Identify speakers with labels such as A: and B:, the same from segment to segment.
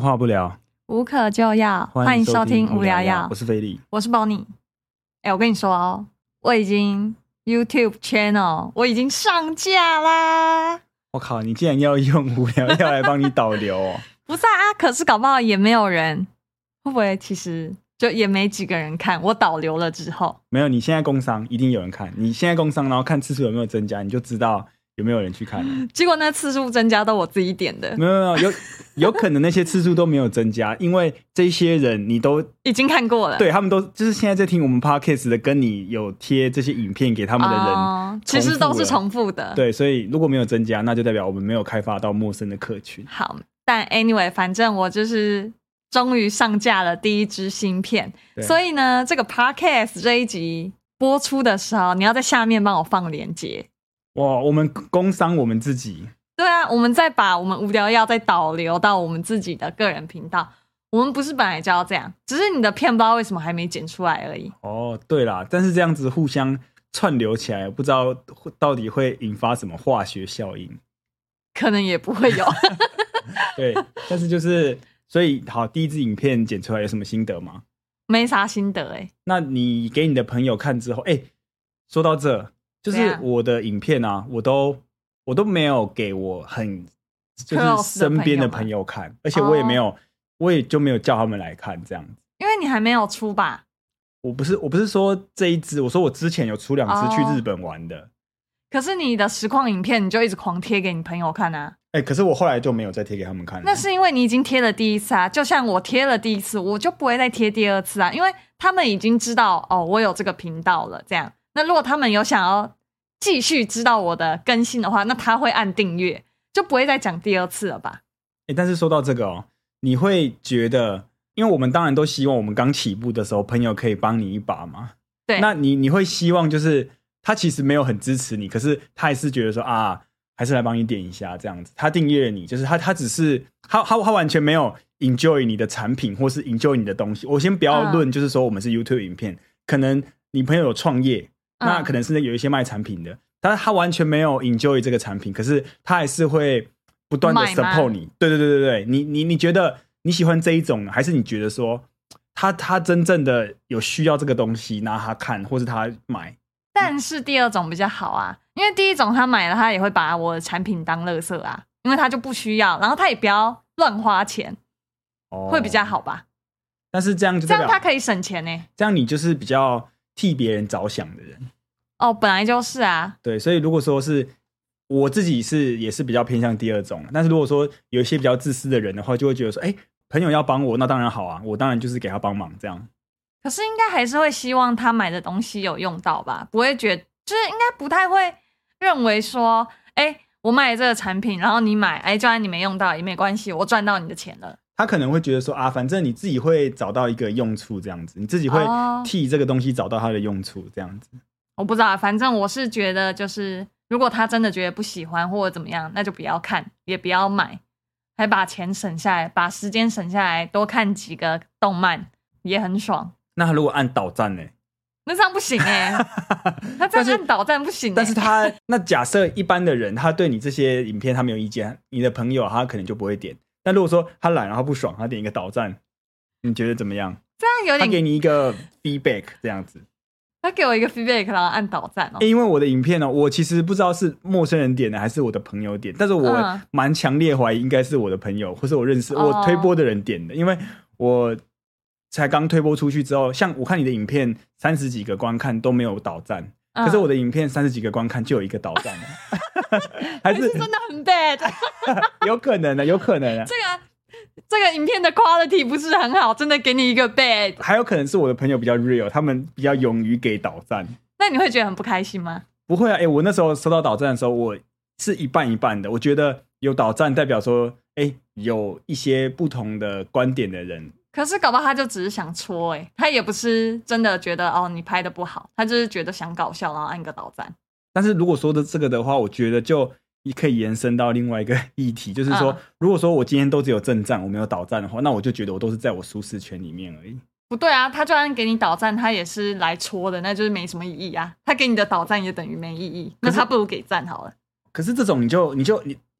A: 话不聊，
B: 无可救药，欢迎收听无聊药。
A: 我是菲力，
B: 我是 Bonnie。我跟你说哦，我已经 YouTube channel 我已经上架啦。
A: 我靠，你竟然要用无聊药来帮你导流哦？
B: 不是啊，可是搞不好也没有人，会不会其实就也没几个人看我导流了之后？
A: 没有，你现在工商一定有人看，你现在工商然后看次数有没有增加，你就知道有没有人去看了。
B: 结果那次数增加都我自己点的。
A: 没有有可能那些次数都没有增加，因为这些人你都
B: 已经看过了，
A: 对，他们都就是现在在听我们 podcast 的，跟你有贴这些影片给他们的人，
B: 其实都是重复的。
A: 对，所以如果没有增加，那就代表我们没有开发到陌生的客群。
B: 好，但 anyway， 反正我就是终于上架了第一支新片，所以呢，这个 podcast 这一集播出的时候，你要在下面帮我放连结。
A: 哇，我们工商我们自己。
B: 对啊，我们再把我们无聊药再导流到我们自己的个人频道。我们不是本来就要这样，只是你的片不知道为什么还没剪出来而已。
A: 哦，对啦，但是这样子互相串流起来，不知道到底会引发什么化学效应，
B: 可能也不会有。
A: 对，但是就是所以好，第一支影片剪出来有什么心得吗？
B: 没啥心得
A: 那你给你的朋友看之后，说到这，就是我的影片啊，我都没有给我很就是身边的朋友看，而且我也就没有叫他们来看这样子，
B: 因为你还没有出吧？我
A: 不是说这一支，我说我之前有出2支去日本玩的。
B: 可是你的实况影片你就一直狂贴给你朋友看啊。
A: 可是我后来就没有再贴给他们看了。
B: 那是因为你已经贴了第一次啊，就像我贴了第一次，我就不会再贴第二次啊，因为他们已经知道我有这个频道了这样。那如果他们有想要继续知道我的更新的话，那他会按订阅，就不会再讲第二次了吧。
A: 但是说到这个你会觉得，因为我们当然都希望我们刚起步的时候朋友可以帮你一把嘛。
B: 对，
A: 那你会希望就是他其实没有很支持你，可是他还是觉得说还是来帮你点一下这样子，他订阅了你，就是他只是他完全没有 enjoy 你的产品或是 enjoy 你的东西。我先不要论就是说我们是 YouTube 影片，可能你朋友有创业，那可能是有一些卖产品的，但是他完全没有 enjoy 这个产品，可是他还是会不断的 support 你。对，你觉得你喜欢这一种，还是你觉得说他真正的有需要这个东西拿他看，或是他买？
B: 但是第二种比较好啊，因为第一种他买了他也会把我的产品当垃圾啊，因为他就不需要，然后他也不要乱花钱，会比较好吧。
A: 但是这样就代表
B: 他可以省钱欸，
A: 这样你就是比较替别人着想的人。
B: 本来就是啊。
A: 对，所以如果说是我自己也是比较偏向第二种，但是如果说有一些比较自私的人的话，就会觉得说朋友要帮我，那当然好啊，我当然就是给他帮忙这样。
B: 可是应该还是会希望他买的东西有用到吧，不会觉得就是应该不太会认为说我买了这个产品然后你买就算你没用到也没关系，我赚到你的钱了。
A: 他可能会觉得说反正你自己会找到一个用处这样子，你自己会替这个东西找到它的用处这样子。
B: 我不知道，反正我是觉得就是如果他真的觉得不喜欢或者怎么样，那就不要看也不要买，还把钱省下来，把时间省下来，多看几个动漫也很爽。
A: 那他如果按导赞呢？
B: 那这样不行他这样按导赞不行
A: 但是那假设一般的人他对你这些影片他没有意见，你的朋友他可能就不会点。但如果说他懒然后不爽，他点一个导赞，你觉得怎么样？
B: 这样有点，
A: 他给你一个 feedback 这样子。
B: 他给我一个 feedback 然后按导赞
A: 因为我的影片我其实不知道是陌生人点的还是我的朋友点，但是我蛮强烈怀疑应该是我的朋友或是我认识我推播的人点的，因为我才刚推播出去之后，像我看你的影片30几个观看都没有导赞，可是我的影片30几个观看就有一个导赞还是
B: 真的很 bad
A: 有可能的。
B: 这个影片的 quality 不是很好，真的给你一个 bad。
A: 还有可能是我的朋友比较 real， 他们比较勇于给导赞。
B: 那你会觉得很不开心吗？
A: 不会啊，我那时候收到导赞的时候，我是一半一半的。我觉得有导赞代表说有一些不同的观点的人，
B: 可是搞不好他就只是想戳他也不是真的觉得你拍的不好，他就是觉得想搞笑然后按个导赞。
A: 但是如果说的这个的话，我觉得就可以延伸到另外一个议题，就是说如果说我今天都只有正赞我没有导赞的话，那我就觉得我都是在我舒适圈里面而已。
B: 不对啊，他就算给你导赞他也是来戳的，那就是没什么意义啊，他给你的导赞也等于没意义，那他不如给赞好了。
A: 可是这种你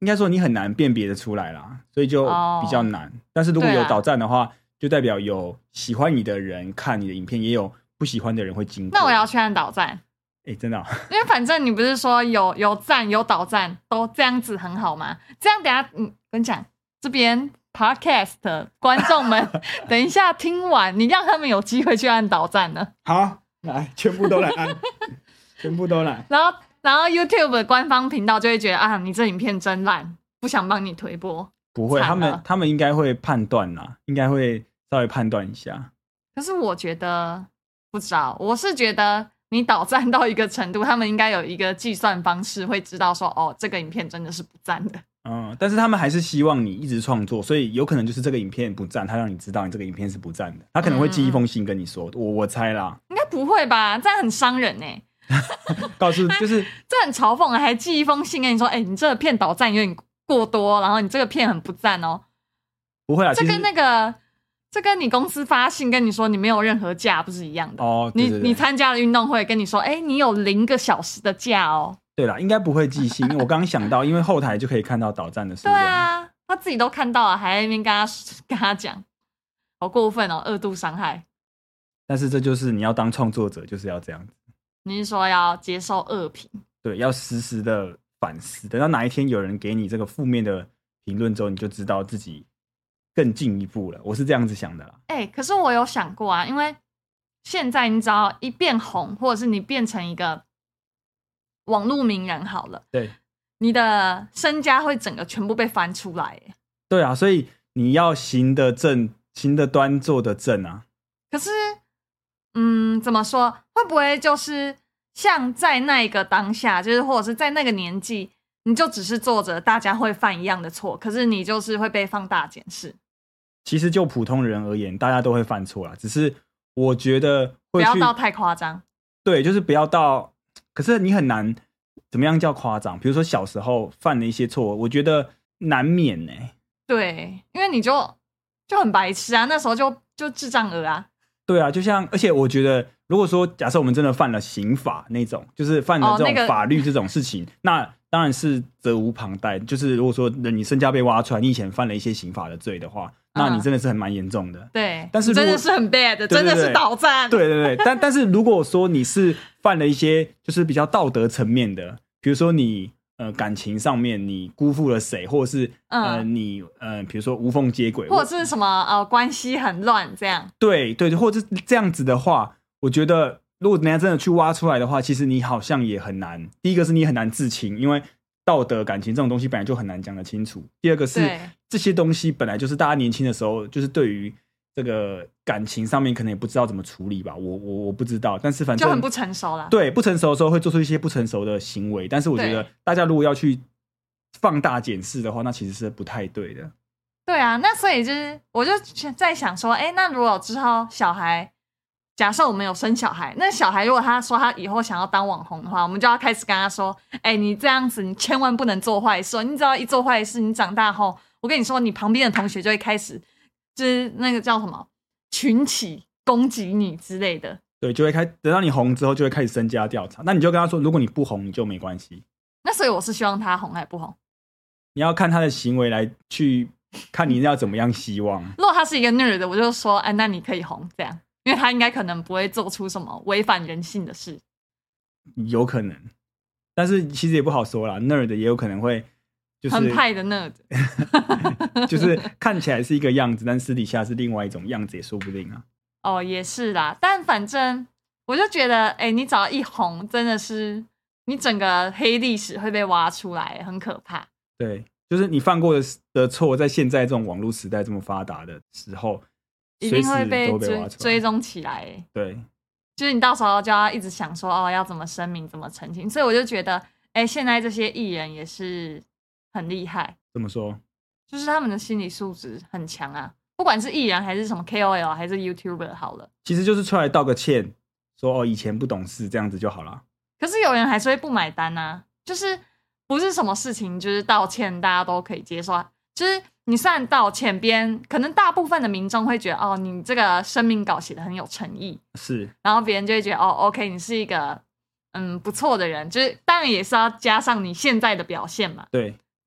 A: 应该说你很难辨别的出来啦，所以就比较难。但是如果有导赞的话，就代表有喜欢你的人看你的影片，也有不喜欢的人会经过。
B: 那我要去按导赞。
A: 真的
B: 因为反正你不是说有赞有导赞都这样子很好吗？这样等一下跟你讲，这边 podcast 的观众们等一下听完，你让他们有机会去按导赞呢。
A: 好，来全部都来按全部都来。
B: 然后 YouTube 的官方频道就会觉得啊，你这影片真烂，不想帮你推播。
A: 不会，他们应该会判断啦，应该会稍微判断一下。
B: 可是我觉得不知道，我是觉得你导赞到一个程度，他们应该有一个计算方式，会知道说哦，这个影片真的是不赞的。
A: 但是他们还是希望你一直创作，所以有可能就是这个影片不赞，他让你知道你这个影片是不赞的，他可能会寄一封信跟你说，我猜啦。
B: 应该不会吧？这样很伤人欸。
A: 告诉就是
B: 这很嘲讽，还寄一封信跟你说，你这个片导赞有点过多，然后你这个片很不赞哦。
A: 不会啊，
B: 这跟你公司发信跟你说你没有任何假不是一样的
A: 哦。对对对，
B: 你参加了运动会跟你说，你有0个小时的假哦。
A: 对啦，应该不会寄信，因为我刚刚想到，因为后台就可以看到导赞的数量。
B: 对啊，他自己都看到了，还在那边跟他讲，好过分哦，2度伤害。
A: 但是这就是你要当创作者，就是要这样子。
B: 你是说要接受恶评？
A: 对，要时时的反思，等到哪一天有人给你这个负面的评论之后，你就知道自己更进一步了。我是这样子想的啦。
B: 可是我有想过啊，因为现在你只要一变红，或者是你变成一个网络名人好了，
A: 对，
B: 你的身家会整个全部被翻出来。
A: 对啊，所以你要行得正，行得端，坐得正啊。
B: 可是怎么说，会不会就是像在那个当下，就是或者是在那个年纪，你就只是做着大家会犯一样的错，可是你就是会被放大检视。
A: 其实就普通人而言，大家都会犯错啦，只是我觉得
B: 不要到太夸张。对，
A: 就是不要到，可是你很难怎么样叫夸张。比如说小时候犯了一些错，我觉得难免
B: 对，因为你就很白痴啊，那时候就智障儿啊。
A: 对啊，就像，而且我觉得，如果说假设我们真的犯了刑法那种，就是犯了这种法律这种事情，那当然是责无旁贷。就是如果说你身家被挖出来，你以前犯了一些刑法的罪的话，那你真的是很蛮严重的。
B: 对，
A: 但是
B: 真的是很 bad， 对对对，真的是导赞。
A: 对对对，但是如果说你是犯了一些就是比较道德层面的，比如说你感情上面你辜负了谁，或者是你比如说无缝接轨，
B: 或者是什么关系很乱这样。对
A: 对，或者是这样子的话，我觉得如果人家真的去挖出来的话，其实你好像也很难。第一个是你很难自清，因为道德感情这种东西本来就很难讲得清楚。第二个是这些东西本来就是大家年轻的时候，就是对于这个感情上面可能也不知道怎么处理吧，我不知道，但是反正
B: 就很不成熟啦。
A: 对，不成熟的时候会做出一些不成熟的行为，但是我觉得大家如果要去放大检视的话，那其实是不太对的。
B: 对啊，那所以就是我就在想说，那如果之后小孩，假设我们有生小孩，那小孩如果他说他以后想要当网红的话，我们就要开始跟他说，你这样子你千万不能做坏事，你只要一做坏事，你长大后，我跟你说，你旁边的同学就会开始就是那个叫什么群起攻击你之类的。
A: 对，就会等到你红之后就会开始身家调查，那你就跟他说，如果你不红你就没关系。
B: 那所以我是希望他红还不红，
A: 你要看他的行为来去看你要怎么样希望。
B: 如果他是一个 nerd， 我就说那你可以红这样，因为他应该可能不会做出什么违反人性的事。
A: 有可能，但是其实也不好说啦， nerd 也有可能会就是
B: 很派的 nerd
A: 就是看起来是一个样子，但私底下是另外一种样子也说不定啊。
B: 也是啦，但反正我就觉得你只要一红，真的是你整个黑历史会被挖出来，很可怕。
A: 对，就是你犯过的错，在现在这种网络时代这么发达的时候，
B: 一定会被追踪起来。
A: 对，
B: 就是你到时候就要一直想说要怎么声明，怎么澄清。所以我就觉得现在这些艺人也是很厉害。
A: 怎么说？
B: 就是他们的心理素质很强啊，不管是艺人还是什么 KOL 还是 YouTuber 好了，
A: 其实就是出来道个歉，说以前不懂事这样子就好了。
B: 可是有人还是会不买单啊，就是不是什么事情就是道歉大家都可以接受啊。就是你虽然道歉，别人可能大部分的民众会觉得你这个声明稿写得很有诚意，
A: 是，
B: 然后别人就会觉得OK 你是一个不错的人，就是当然也是要加上你现在的表现嘛。
A: 对，
B: 但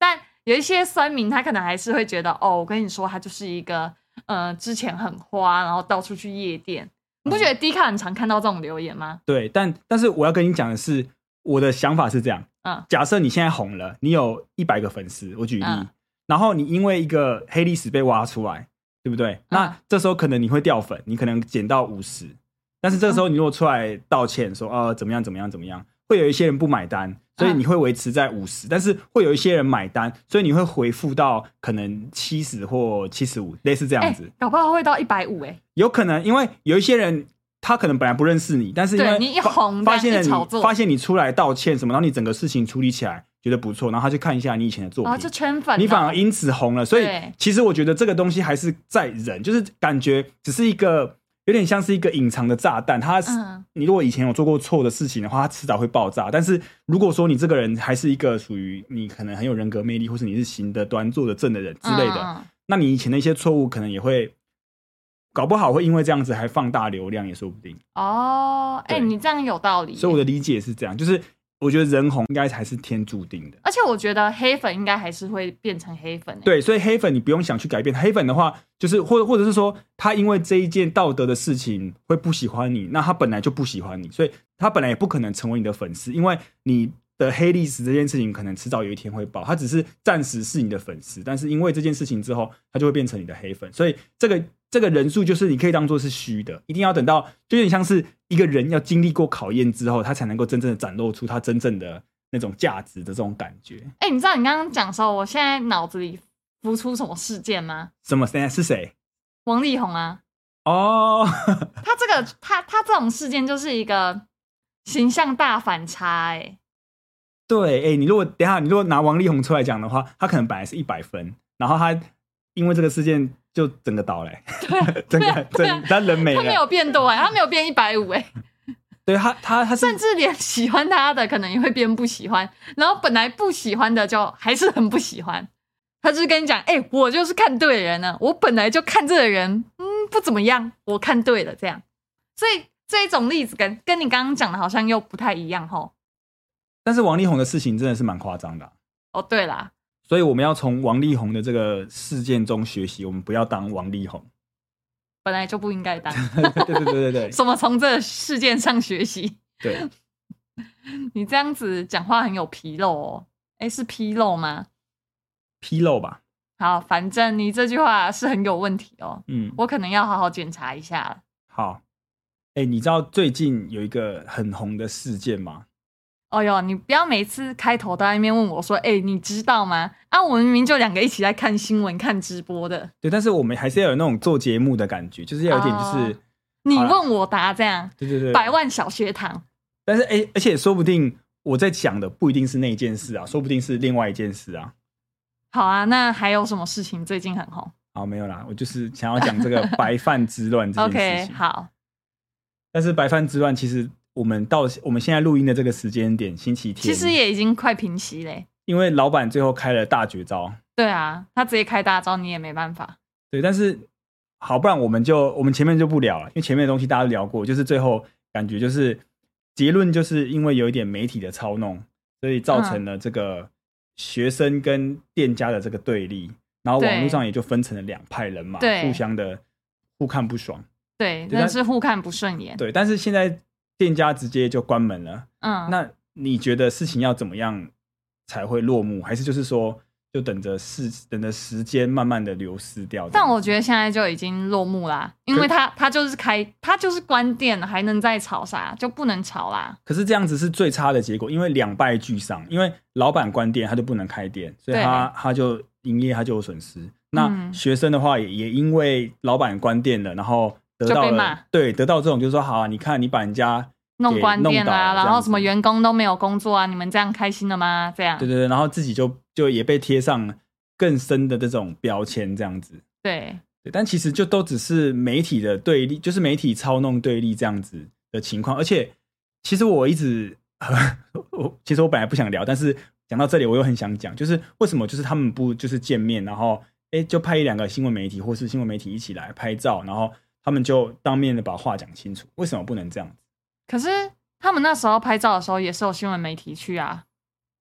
B: 有一些酸民他可能还是会觉得我跟你说他就是一个之前很花，然后到处去夜店。你不觉得 D 卡很常看到这种留言吗？
A: 对，但是我要跟你讲的是，我的想法是这样。假设你现在红了，你有100个粉丝，我举例，然后你因为一个黑历史被挖出来，对不对？那这时候可能你会掉粉，你可能减到50，但是这个时候你如果出来道歉说怎么样怎么样怎么样，会有一些人不买单，所以你会维持在50，但是会有一些人买单，所以你会回复到可能70或75，类似这样子。
B: 搞不好会到150
A: 有可能，因为有一些人他可能本来不认识你，但是因为
B: 你一红
A: 发现你出来道歉什么，然后你整个事情处理起来觉得不错，然后他去看一下你以前的作品，
B: 就圈粉，
A: 你反而因此红了。所以其实我觉得这个东西还是在人，就是感觉只是一个有点像是一个隐藏的炸弹。你如果以前有做过错的事情的话，它迟早会爆炸。但是如果说你这个人还是一个属于你可能很有人格魅力，或是你是行得端坐得正的人之类的，那你以前的一些错误可能也会。搞不好会因为这样子还放大流量也说不定
B: 你这样有道理。
A: 所以我的理解是这样，就是我觉得人红应该还是天注定的，
B: 而且我觉得黑粉应该还是会变成黑粉
A: 对，所以黑粉你不用想去改变。黑粉的话就是或者是说他因为这一件道德的事情会不喜欢你，那他本来就不喜欢你，所以他本来也不可能成为你的粉丝，因为你的黑历史这件事情可能迟早有一天会爆，他只是暂时是你的粉丝，但是因为这件事情之后他就会变成你的黑粉。所以这个人数就是你可以当作是虚的，一定要等到就有点像是一个人要经历过考验之后，他才能够真正的展露出他真正的那种价值的这种感觉。
B: 你知道你刚刚讲的时候，我现在脑子里浮出什么事件吗？
A: 什么？是谁？
B: 王力宏啊。他这种事件就是一个形象大反差。
A: 对，你如果拿王力宏出来讲的话，他可能本来是100分，然后他因为这个事件就整个倒他人没了，
B: 他没有变多他没有变150
A: 对他
B: 甚至连喜欢他的可能也会变不喜欢，然后本来不喜欢的就还是很不喜欢。他就是跟你讲，我就是看对人了，我本来就看这个人不怎么样，我看对了这样。所以这一种例子跟你刚刚讲的好像又不太一样齁。
A: 但是王力宏的事情真的是蛮夸张的
B: 对啦，
A: 所以我们要从王力宏的这个事件中学习，我们不要当王力宏，
B: 本来就不应该当
A: 对
B: 什么从这个事件上学习？
A: 对
B: 你这样子讲话很有纰漏是纰漏吗？
A: 纰漏吧。
B: 好，反正你这句话是很有问题我可能要好好检查一下了。
A: 好，你知道最近有一个很红的事件吗？
B: 你不要每次开头都在那边问我说你知道吗？我们明明就2个一起在看新闻看直播的。
A: 对，但是我们还是要有那种做节目的感觉，就是要有点就是
B: 你问我答这样。
A: 对
B: 100万小学堂。但
A: 是而且说不定我在讲的不一定是那一件事说不定是另外一件事
B: 好啊，那还有什么事情最近很红？
A: 好，没有啦，我就是想要讲这个白饭之乱这件事情
B: OK， 好。
A: 但是白饭之乱其实我们现在录音的这个时间点星期天，
B: 其实也已经快平息嘞，
A: 因为老板最后开了大绝招。
B: 对啊，他直接开大招你也没办法。
A: 对，但是好，不然我们前面就不聊了，因为前面的东西大家都聊过，就是最后感觉就是结论就是因为有一点媒体的操弄，所以造成了这个学生跟店家的这个对立，然后网络上也就分成了2派人嘛，互相的互看不爽。
B: 对，真的是互看不顺眼。
A: 对，但是现在店家直接就关门了。那你觉得事情要怎么样才会落幕？还是就是说，就等着时间慢慢的流失掉？
B: 但我觉得现在就已经落幕啦，因为他就是关店了，还能再吵啥？就不能吵啦。
A: 可是这样子是最差的结果，因为2败俱伤。因为老板关店，他就不能开店，所以他就营业，他就有损失。那学生的话也因为老板关店了，然后得到这种就是说，好你看你把人家
B: 弄关店然后什么员工都没有工作你们这样开心了吗？这样
A: 对，然后自己就也被贴上更深的这种标签，这样子。对，但其实就都只是媒体的对立，就是媒体操弄对立这样子的情况。而且其实我一直其实我本来不想聊，但是讲到这里我又很想讲，就是为什么就是他们不就是见面，然后就派1-2个新闻媒体或是新闻媒体一起来拍照，然后他们就当面的把话讲清楚，为什么不能这样子？
B: 可是他们那时候拍照的时候也是有新闻媒体去啊。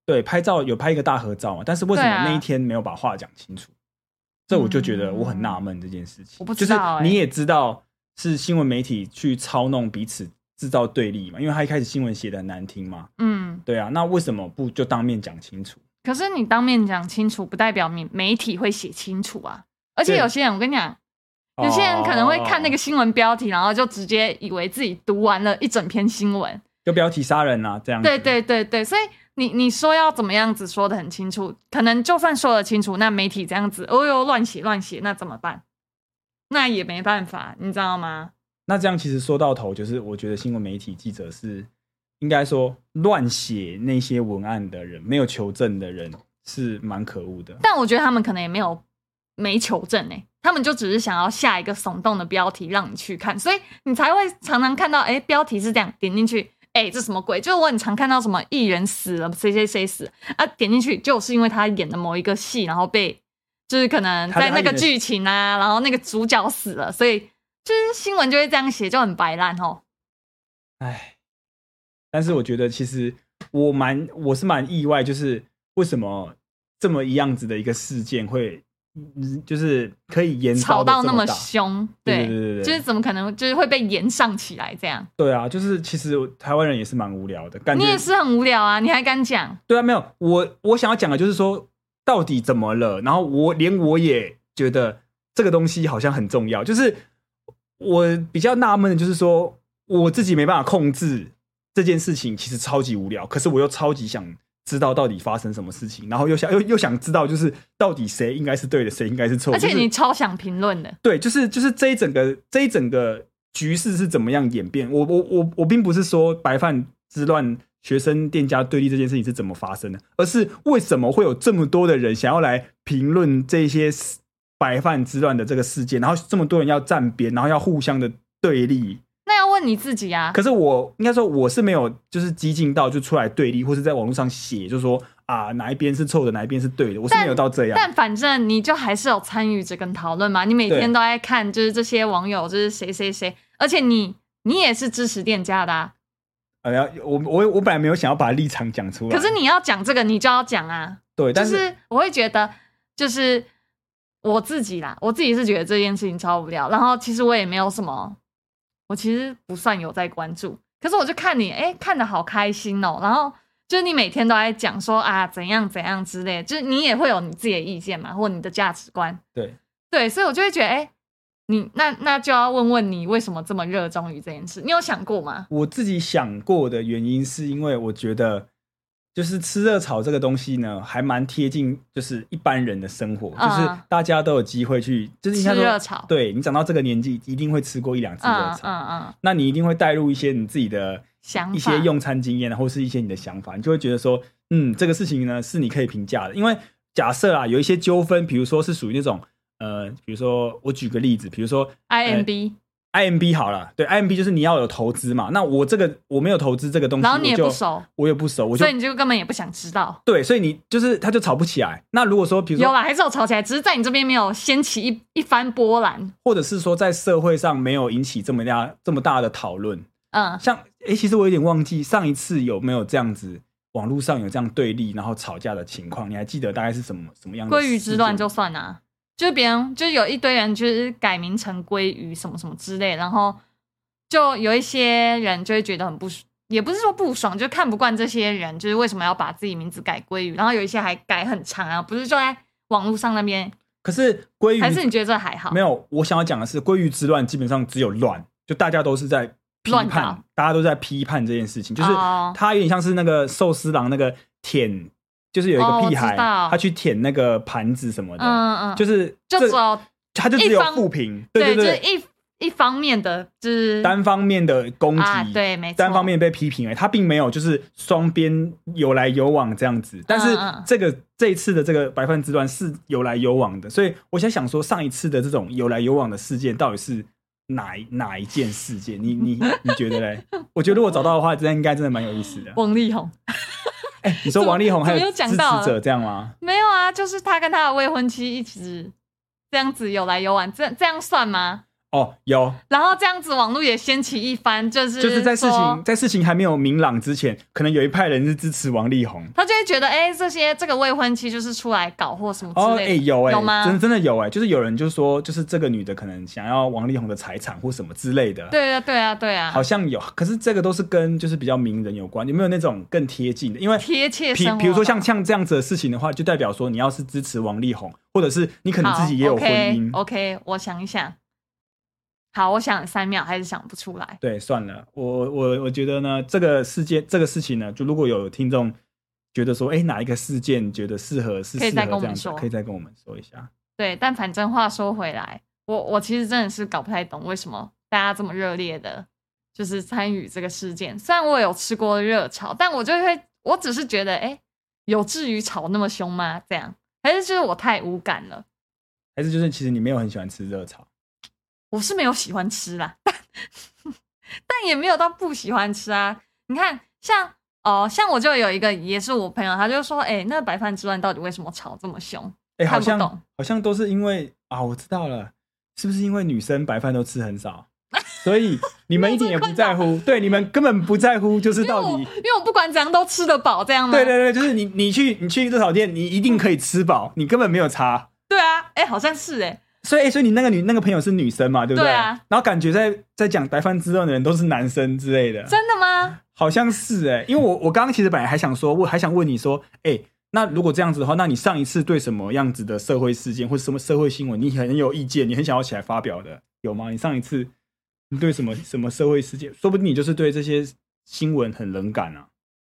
A: 对，拍照有拍一个大合照嘛，但是为什么那一天没有把话讲清楚？这我就觉得我很纳闷这件事情。
B: 我不知道
A: 就是你也知道是新闻媒体去操弄彼此，制造对立嘛，因为他一开始新闻写的很难听嘛。对啊，那为什么不就当面讲清楚？
B: 可是你当面讲清楚，不代表媒体会写清楚啊。而且有些人，我跟你讲，有些人可能会看那个新闻标题，然后就直接以为自己读完了一整篇新闻，
A: 就标题杀人啊这样子。
B: 对，所以你说要怎么样子说的很清楚，可能就算说得清楚，那媒体这样子乱写，那怎么办？那也没办法，你知道吗？
A: 那这样其实说到头，就是我觉得新闻媒体记者是应该说乱写那些文案的人，没有求证的人是蛮可恶的。
B: 但我觉得他们可能也没求证他们就只是想要下一个耸动的标题让你去看，所以你才会常常看到标题是这样，点进去这什么鬼？就是我很常看到什么艺人死了，谁死啊，点进去就是因为他演的某一个戏，然后被就是可能在那个剧情啊，然后那个主角死了，所以就是新闻就会这样写，就很白烂哦。
A: 但是我觉得其实我是蛮意外，就是为什么这么一样子的一个事件会就是可以延
B: 吵到那
A: 么
B: 凶，
A: 对，
B: 就是怎么可能就是会被延上起来这样？对
A: 啊，就是其实台湾人也是蛮无聊的，感觉
B: 你也是很无聊啊，你还敢讲？
A: 对啊，没有我想要讲的就是说到底怎么了，然后我也觉得这个东西好像很重要，就是我比较纳闷的就是说我自己没办法控制这件事情，其实超级无聊，可是我又超级想知道到底发生什么事情，然后又想知道就是到底谁应该是对的，谁应该是错的，
B: 而且你超想评论的。
A: 对，就是这一整个局势是怎么样演变。我并不是说白饭之乱、学生店家对立这件事情是怎么发生的，而是为什么会有这么多的人想要来评论这些白饭之乱的这个事件，然后这么多人要站边，然后要互相的对立。
B: 那要问你自己啊。
A: 可是我应该说我是没有就是激进到就出来对立，或是在网络上写就是说啊哪一边是错的，哪一边是对的，我是没有到这样。
B: 但反正你就还是有参与这个讨论嘛，你每天都在看就是这些网友就是谁，而且你也是支持店家的啊。
A: 我本来没有想要把立场讲出来，
B: 可是你要讲这个你就要讲啊。
A: 对，但
B: 是我会觉得就是我自己是觉得这件事情超无聊，然后其实我也没有什么，我其实不算有在关注，可是我就看你看得好开心哦，然后就是你每天都在讲说啊怎样怎样之类的，就是你也会有你自己的意见嘛，或你的价值观。对，所以我就会觉得你那就要问问你为什么这么热衷于这件事，你有想过吗？我自己想过的原因是因为我觉得就是吃热炒这个东西呢还蛮贴近就是一般人的生活，就是大家都有机会去就是吃热炒。对，你长到这个年纪一定会吃过一两次热炒，那你一定会带入一些你自己的一些用餐经验或是一些你的想法，你就会觉得说这个事情呢是你可以评价的。因为假设有一些纠纷，比如说是属于那种比如说我举个例子，比如说 IMB 好了，对 IMB 就是你要有投资嘛，那我没有投资这个东西，然后你也不熟，我也不熟，所以你就根本也不想知道。对，所以你就是他就吵不起来。那如果说比如说有啦，还是有吵起来，只是在你这边没有掀起一番波澜，或者是说在社会上没有引起这么大的讨论。像其实我有点忘记上一次有没有这样子网络上有这样对立然后吵架的情况，你还记得大概是什么样的？鲑鱼之乱就算啊，就是别人就是有一堆人就是改名成鲑鱼什么什么之类，然后就有一些人就会觉得很也不是说不爽，就看不惯这些人就是为什么要把自己名字改鲑鱼，然后有一些还改很长啊，不是就在网络上那边。可是鲑鱼还是你觉得这还好？没有，我想要讲的是鲑鱼之乱基本上只有乱，就大家都是在批判，大家都在批判这件事情，就是他有点像是那个寿司郎那个舔。就是有一个屁孩，他去舔那个盘子什么的，就是他就只有负评，对，就是一方面的，就是单方面的攻击，对，没错，单方面被批评，他并没有就是双边有来有往这样子。但是这一次的这个白饭之乱是有来有往的，所以我想说上一次的这种有来有往的事件到底是哪一件事件？你觉得嘞？我觉得如果找到的话，应该真的蛮有意思的。王力宏。你说王力宏还有支持者这样吗？没有啊，就是他跟他的未婚妻一直这样子有来有往，这样算吗？
A: 哦，有，
B: 然后这样子网络也掀起一番，就是
A: 在事情还没有明朗之前，可能有一派人是支持王力宏，
B: 他就会觉得这个未婚妻就是出来搞或什么之类的。
A: 有
B: 吗？
A: 真的有就是有人就说，就是这个女的可能想要王力宏的财产或什么之类的。
B: 对啊，
A: 好像有，可是这个都是跟就是比较名人有关，有没有那种更贴近的？因为
B: 贴切生活，
A: 比如说像这样子的事情的话，就代表说你要是支持王力宏，或者是你可能自己也有婚姻。
B: OK， 我想一想。好，我想3秒还是想不出来。
A: 对，算了，我觉得呢，这个事情呢，就如果有听众觉得说，哪一个事件觉得适合这样子，可以再跟我们说一下。
B: 对，但反正话说回来，我其实真的是搞不太懂为什么大家这么热烈的，就是参与这个事件。虽然我有吃过热炒，但我只是觉得，有至于炒那么凶吗？这样还是就是我太无感了？
A: 还是就是其实你没有很喜欢吃热炒？
B: 我是没有喜欢吃啦，但也没有到不喜欢吃啊。你看，像我就有一个也是我朋友，他就说，那白饭之乱到底为什么炒这么凶？看不懂，
A: 好像都是因为我知道了，是不是因为女生白饭都吃很少，所以你们一点也不在乎？对，你们根本不在乎，就是到底，
B: 因为我不管怎样都吃得饱，这样吗？
A: 对，就是你去热炒店，你一定可以吃饱，你根本没有差。
B: 对啊，好像是
A: 所以你那个朋友是女生嘛，对不对？
B: 对啊。
A: 然后感觉在讲白饭之乱的人都是男生之类的，
B: 真的吗？
A: 好像是因为我刚刚其实本来还想说，我还想问你说，那如果这样子的话，那你上一次对什么样子的社会事件或者什么社会新闻，你很有意见，你很想要起来发表的，有吗？你上一次你对什么社会事件，说不定你就是对这些新闻很冷感啊。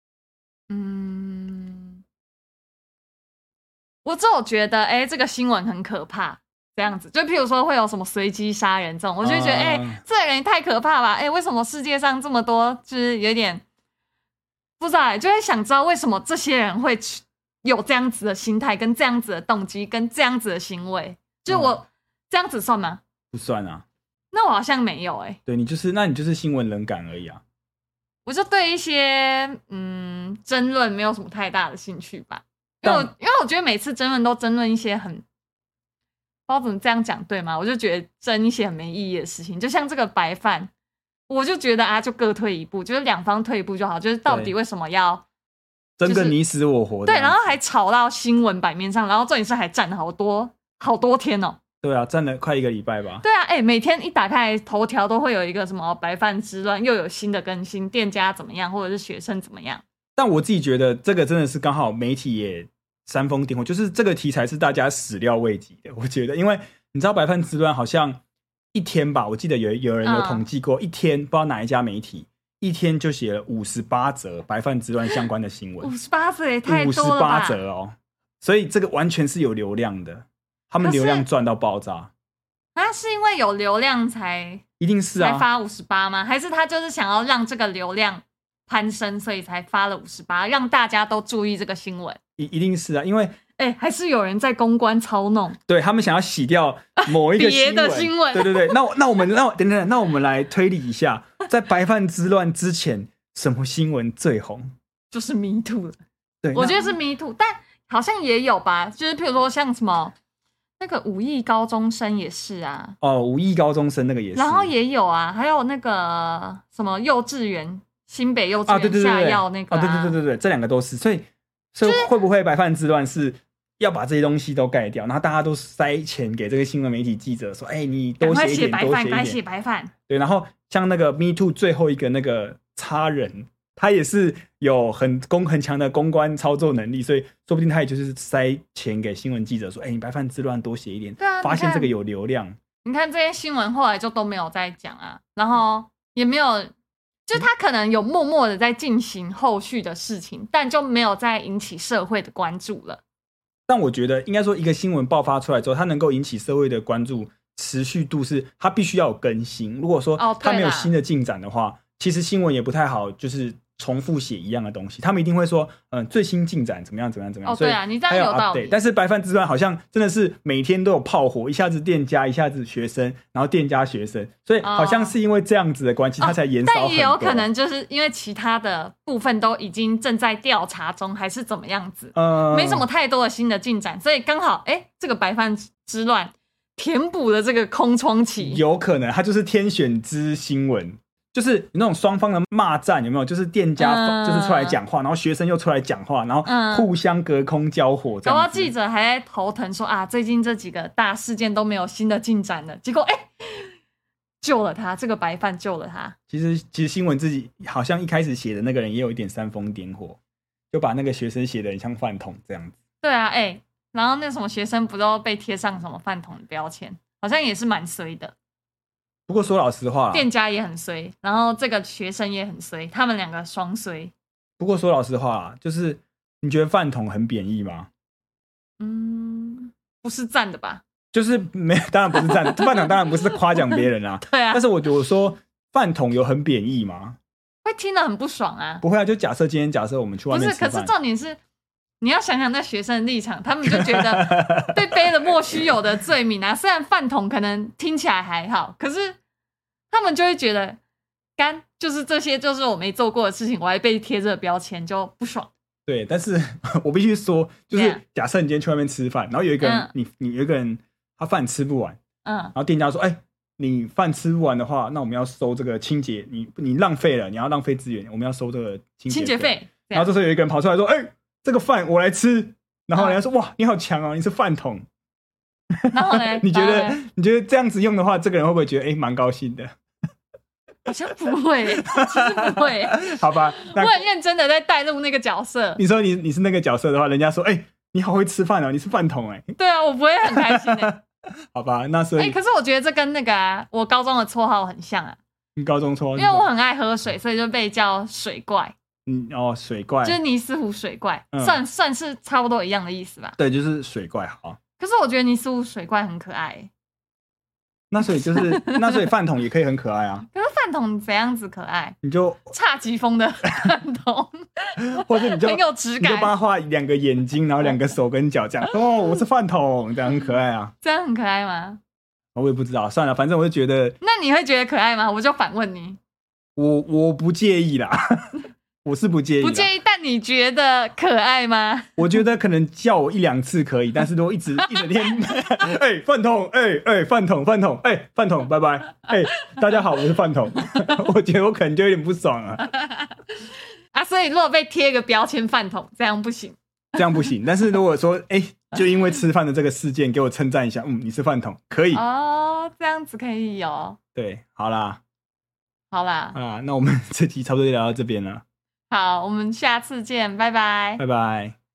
B: 我只有觉得，这个新闻很可怕，这样子，就譬如说会有什么随机杀人这种，我就觉得，这个人也太可怕吧，为什么世界上这么多，就是有点不知道，就会想知道为什么这些人会有这样子的心态，跟这样子的动机，跟这样子的行为，就我这样子算吗？
A: 不算啊。
B: 那我好像没有
A: 对，你就是新闻冷感而已啊。
B: 我就对一些争论没有什么太大的兴趣吧。因为我觉得每次争论都争论一些很不知道怎么这样讲对吗？我就觉得争一些很没意义的事情，就像这个白饭，我就觉得就各退一步，就是两方退一步就好。就是到底为什么要
A: 争个你死我活的？
B: 对，然后还吵到新闻版面上，然后重点是还站好多天哦。
A: 对啊，站了快1个礼拜吧。
B: 对啊，每天一打开头条都会有一个什么白饭之乱，又有新的更新，店家怎么样，或者是学生怎么样。
A: 但我自己觉得这个真的是刚好媒体也煽风点火，就是这个题材是大家始料未及的。我觉得，因为你知道白饭之乱好像一天吧，我记得有人有统计过，一天不知道哪一家媒体一天就写了58则白饭之乱相关的新闻。
B: 58则也太多了吧？
A: 58则哦，所以这个完全是有流量的，他们流量赚到爆炸。
B: 那是因为有流量才
A: 一定是啊，
B: 才发58吗？还是他就是想要让这个流量攀升，所以才发了58，让大家都注意这个新闻？
A: 一定是啊，因为
B: 还是有人在公关操弄，
A: 对，他们想要洗掉某一个
B: 别的新闻。
A: 对，那我们来推理一下，在白饭之乱之前，什么新闻最红？
B: 就是 Me Too 了。
A: 对，
B: 我觉得是 Me Too， 但好像也有吧，就是譬如说像什么那个5亿高中生也是啊。
A: 5亿高中生那个也是，
B: 然后也有啊，还有那个什么幼稚园，新北幼稚园下药那个
A: 对，这2个都是，所以会不会白饭之乱是要把这些东西都盖掉，然后大家都塞钱给这个新闻媒体记者说，你多写一点，多写一点，
B: 写白饭。
A: 对，然后像那个 Me Too 最后一个那个插人，他也是有很强的公关操作能力，所以说不定他也就是塞钱给新闻记者说，你白饭之乱多写一点，发现这个有流量。
B: 你看这些新闻后来就都没有再讲啊，然后也没有。就他可能有默默的在进行后续的事情，但就没有再引起社会的关注了。
A: 但我觉得应该说，一个新闻爆发出来之后，它能够引起社会的关注，持续度是它必须要有更新。如果说它没有新的进展的话，其实新闻也不太好，就是重复写一样的东西。他们一定会说，最新进展怎么样。
B: 对啊，你这样有道理。
A: 但是白饭之乱好像真的是每天都有炮火，一下子店家，一下子学生，然后店家学生，所以好像是因为这样子的关系，它才延烧很多。
B: 但也有可能就是因为其他的部分都已经正在调查中，还是怎么样子，没什么太多的新的进展，所以刚好这个白饭之乱填补了这个空窗期。
A: 有可能他就是天选之新闻，就是那种双方的骂战，有没有？就是店家就是出来讲话，然后学生又出来讲话，然后互相隔空交火这样子。
B: 然后记者还在头疼说啊，最近这几个大事件都没有新的进展了。结果救了他，这个白饭救了他。
A: 其实新闻自己好像一开始写的那个人也有一点煽风点火，就把那个学生写的很像饭桶这样子。
B: 对啊，然后那什么学生不都被贴上什么饭桶的标签，好像也是蛮衰的。
A: 不过说老实话，
B: 店家也很衰，然后这个学生也很衰，他们两个双衰。
A: 不过说老实话，就是你觉得饭桶很贬义吗？
B: 不是赞的吧？
A: 就是当然不是赞的，饭桶当然不是夸奖别人啊。
B: 对啊，
A: 但是我说饭桶有很贬义吗？
B: 会听得很不爽啊。
A: 不会啊，就假设今天我们去外面吃饭，
B: 不是，可是重点是你要想想那学生的立场，他们就觉得被背了莫须有的罪名啊。虽然饭桶可能听起来还好，可是他们就会觉得就是这些就是我没做过的事情，我还被贴这个标签，就不爽。
A: 对，但是我必须说，就是假设你今天去外面吃饭，然后有一个人，你有一个人他饭吃不完，然后店家说，你饭吃不完的话，那我们要收这个清洁，你浪费了，你要浪费资源，我们要收这个清洁费。然后这时候有一个人跑出来说，这个饭我来吃，然后人家说，哇，你好强哦，你是饭桶。
B: 然后呢？
A: 你觉得这样子用的话，这个人会不会觉得蛮高兴的？
B: 好像不会，其实不会。
A: 好吧，
B: 我很认真的在带入那个角色。
A: 你说你是那个角色的话，人家说，你好会吃饭哦，你是饭桶
B: 对啊，我不会很开心
A: 好吧，那所以
B: 可是我觉得这跟那个我高中的绰号很像啊。
A: 你高中绰号？
B: 因为我很爱喝水，所以就被叫水怪。
A: 水怪
B: 就是尼斯湖水怪，算是差不多一样的意思吧。
A: 对，就是水怪。好，
B: 可是我觉得尼斯湖水怪很可爱
A: 那所以饭桶也可以很可爱啊。
B: 可是饭桶怎样子可爱？
A: 你就
B: 侘寂风的饭桶，
A: 或者你就
B: 很有质感，
A: 你就帮他画2个眼睛，然后2个手跟脚，这样我是饭桶，这样很可爱啊。
B: 这样很可爱吗？
A: 我也不知道，算了，反正我就觉得。
B: 那你会觉得可爱吗？我就反问你。
A: 我不介意啦。我是不介意，
B: 但你觉得可爱吗？
A: 我觉得可能叫我1、2次可以，但是如果一整天，饭桶，饭桶，饭桶，拜拜，大家好，我是饭桶。我觉得我可能就有点不爽啊。
B: 所以如果被贴个标签饭桶，这样不行。
A: 这样不行。但是如果说，就因为吃饭的这个事件，给我称赞一下，你是饭桶，可以。
B: 这样子可以哦。
A: 对，好啦，
B: 啊，
A: 那我们这集差不多就聊到这边了。
B: 好，我们下次见，拜拜，
A: 拜拜。